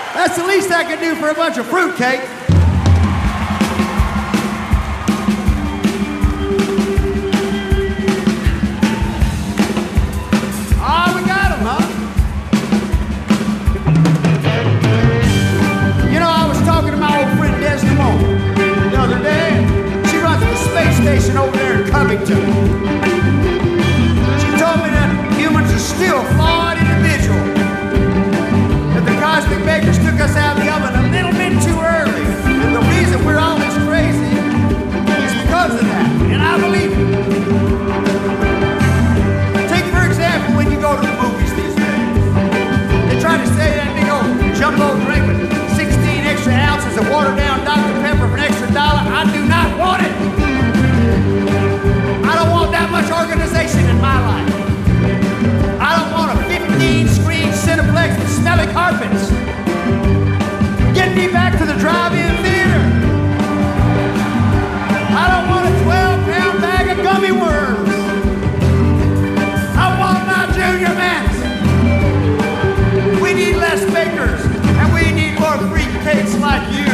That's the least I can do for a bunch of fruitcake. Ah, we got him, huh? You know, I was talking to my old friend Desdemona the other day. She runs the space station over there in Covington. She told me that humans are still flawed individuals. That the cosmic bakers took us out of the oven a little bit too early. And the reason we're all this crazy is because of that. And I believe it. Take, for example, when you go to the movies these days. They try to say that big old jumbo drink with 16 extra ounces of watered down Dr. Pepper for an extra $1. I do not want it. I don't want that much organization in my life. I don't want a 15-screen Cineplex with smelly carpets. Get me back to the drive-in theater. I don't want a 12-pound bag of gummy worms. I want my Junior Mints. We need less bakers, and we need more freak cakes like you.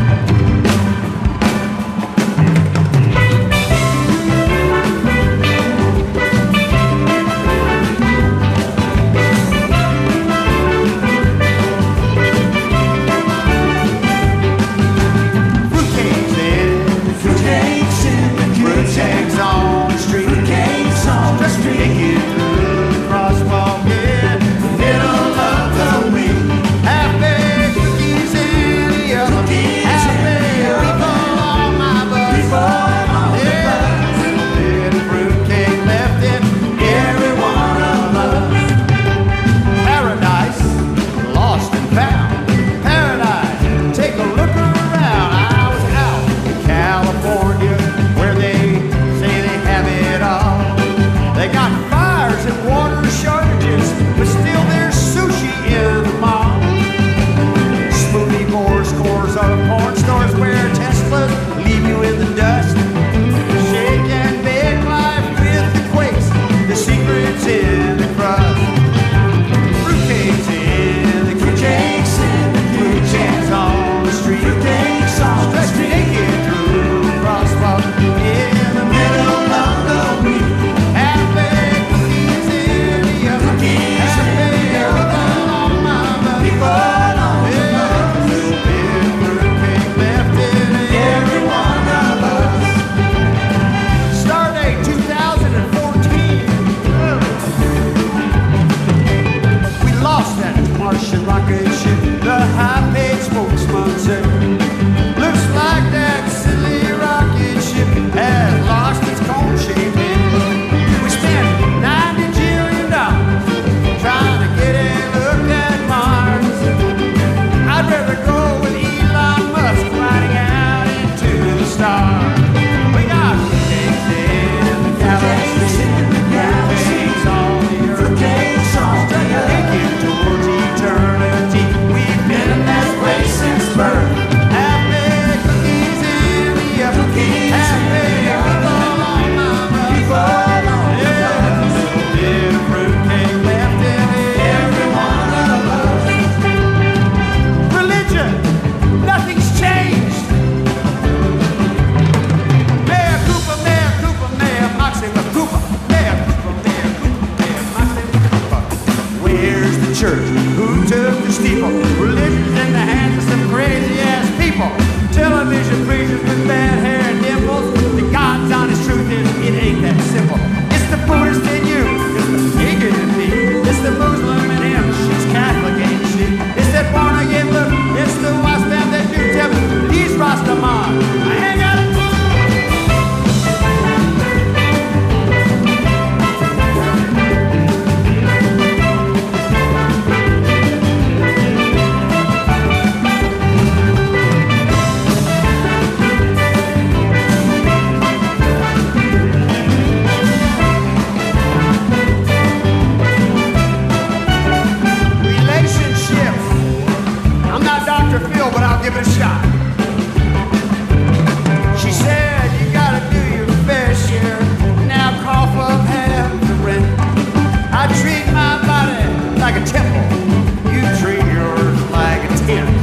Fruitcakes on the street. Fruitcakes on the street. Make it through the crosswalk in the middle of the week. Half-baked cookies in the oven. Half-baked people on my bus. Yeah, little bit of fruitcake left in every one of us. Paradise, lost and found. Paradise, take a look around. I was out in California where they have it all. They got fires and water shortages, but still there's sushi in the mall. Smoothie bores, scores of porn stores where Teslas leave you in the dust. Shake and bake life with the quakes, the secrets in the crust. Fruitcakes in the kitchen, fruitcakes on the street, fruitcakes on the street. Naked through the crosswalk in the middle of the week. Half-baked cookies in the oven. Half-baked people on my bus. Yeah, a little bit of fruitcake left in every one of us. Stardate 2014. We lost that Martian rocket ship. The high-paid spokesman said, looks like that silly rocket ship has lost its cone-shaped head. We spent $90 billion trying to get a look at Mars. I'd rather go with Elon Musk riding out into the stars. We got fruitcakes in the galaxy, fruitcakes on the earth, fruitcakes on the earth. Taking towards eternity. We've been in this place since birth. Half-baked cookies in the oven. Half-baked people on my bus. Yeah, a little bit of fruitcake left in every one of us. Religion, nothing's changed. Mayor Cooper, Mayor Cooper, Mayor Moxie with Cooper. Mayor Cooper, Mayor Cooper, Mayor Moxie with Cooper. Where's the church? Who took the steeple? Religion's in the hands of some crazy-ass people. Television preachers with bad hair and dimples. The God's honest truth is, it ain't that simple. It's the Buddhist in you. It's the pagan in me. It's the Muslim in him. She's Catholic, ain't she? It's that born-again look. It's the Wasp-Bam that you tell me. He's Rastaman. I ain't got a clue. like a temple. You treat yours like a tent.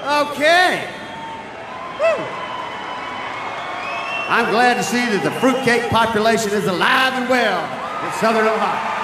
Okay. Woo. I'm glad to see that the fruitcake population is alive and well in Southern Ohio.